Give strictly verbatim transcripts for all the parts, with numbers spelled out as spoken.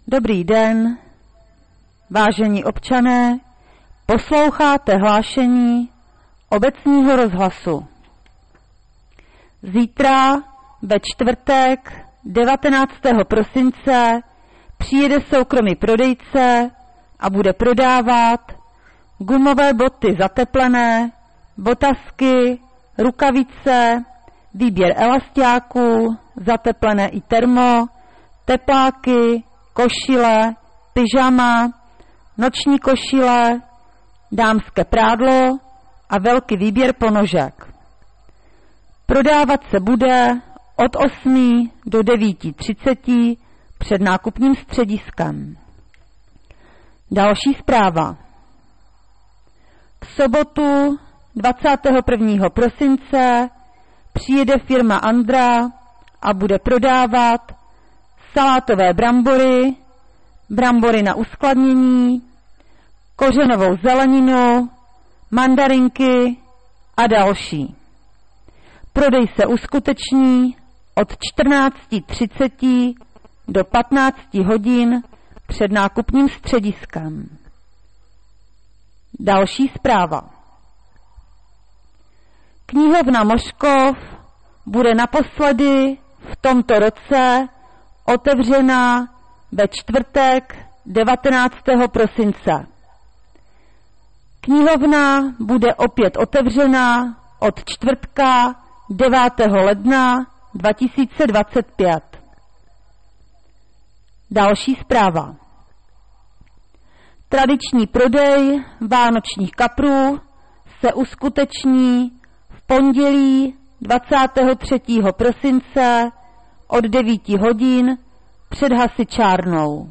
Dobrý den, vážení občané, posloucháte hlášení obecního rozhlasu. Zítra ve čtvrtek devatenáctého prosince přijede soukromý prodejce a bude prodávat gumové boty zateplené, botasky, rukavice, výběr elastiáků, zateplené i termo, tepláky, košile, pyžama, noční košile, dámské prádlo a velký výběr ponožek. Prodávat se bude od osmi do devíti třiceti před nákupním střediskem. Další zpráva. V sobotu dvacátého prvního prosince přijede firma Andra a bude prodávat salátové brambory, brambory na uskladnění, kořenovou zeleninu, mandarinky a další. Prodej se uskuteční od čtrnácti třiceti do patnácti hodin před nákupním střediskem. Další zpráva. Knihovna Mořkov bude naposledy v tomto roce otevřena ve čtvrtek devatenáctého prosince. Knihovna bude opět otevřena od čtvrtka devátého ledna dva tisíce dvacet pět. Další zpráva. Tradiční prodej vánočních kaprů se uskuteční v pondělí dvacátého třetího prosince od devíti hodin před hasičárnou.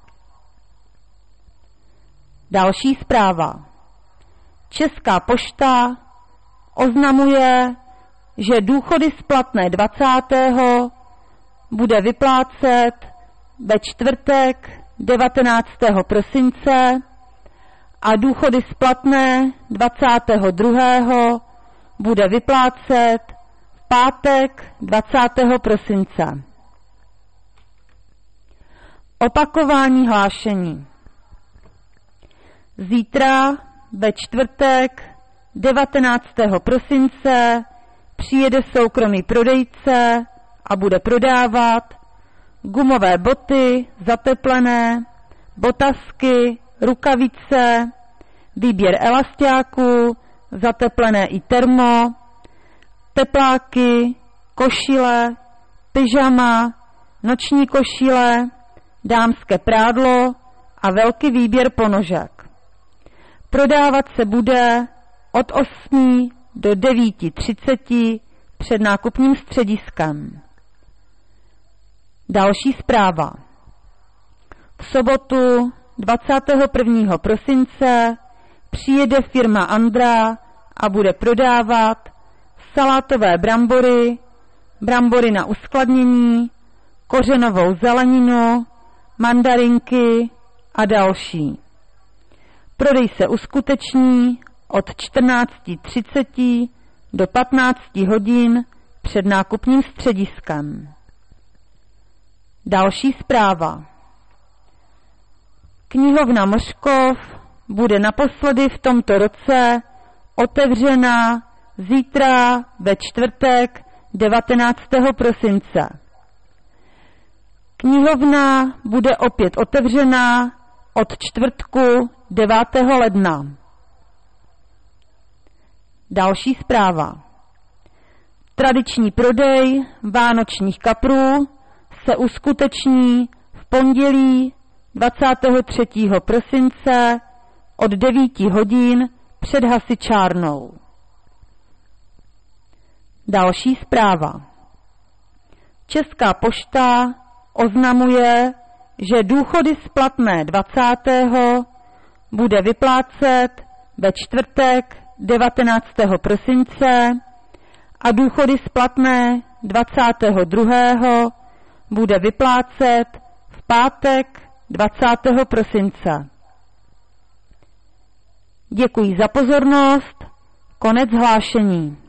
Další zpráva. Česká pošta oznamuje, že důchody splatné dvacátého bude vyplácet ve čtvrtek devatenáctého prosince a důchody splatné dvacátého druhého bude vyplácet v pátek dvacátého prosince. Opakování hlášení. Zítra ve čtvrtek devatenáctého prosince přijede soukromý prodejce a bude prodávat gumové boty zateplené, botasky, rukavice, výběr elastiáků, zateplené i termo, tepláky, košile, pyžama, noční košile, dámské prádlo a velký výběr ponožek. Prodávat se bude od osmi do devíti třiceti před nákupním střediskem. Další zpráva. V sobotu dvacátého prvního prosince přijede firma Andra a bude prodávat salátové brambory, brambory na uskladnění, kořenovou zeleninu, mandarinky a další. Prodej se uskuteční od čtrnácti třiceti do patnácti hodin před nákupním střediskem. Další zpráva. Knihovna Mořkov bude naposledy v tomto roce otevřena zítra ve čtvrtek devatenáctého prosince. Knihovna bude opět otevřena od čtvrtku devátého ledna. Další zpráva. Tradiční prodej vánočních kaprů se uskuteční v pondělí dvacátého třetího prosince od devíti hodin před hasičárnou. Další zpráva. Česká pošta oznamuje, že důchody splatné dvacátého bude vyplácet ve čtvrtek devatenáctého prosince a důchody splatné dvacátého druhého bude vyplácet v pátek dvacátého prosince. Děkuji za pozornost. Konec hlášení.